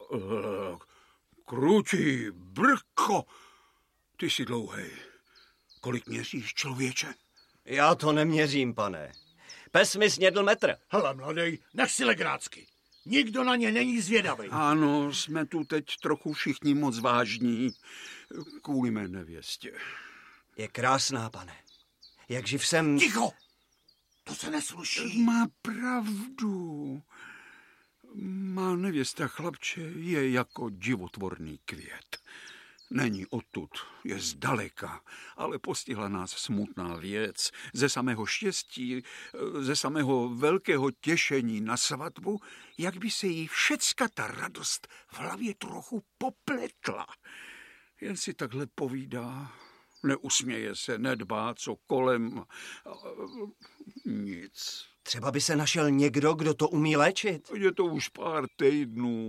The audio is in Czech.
Krutí, brko, ty jsi dlouhej. Kolik měříš, člověče? Já to neměřím, pane. Pes mi snědl metr. Hele, mladej, nech si legrácky. Nikdo na ně není zvědavý. Ano, jsme tu teď trochu všichni moc vážní. Kvůli mé nevěstě. Je krásná, pane. Jak živ jsem... Ticho! To se nesluší. Má pravdu. Má nevěsta, chlapče, je jako životvorný květ. Není odtud, je zdaleka, ale postihla nás smutná věc. Ze samého štěstí, ze samého velkého těšení na svatbu, jak by se jí všecka ta radost v hlavě trochu popletla. Jen si takhle povídá, neusměje se, nedbá, co kolem, nic. Třeba by se našel někdo, kdo to umí léčit. Je to už pár týdnů.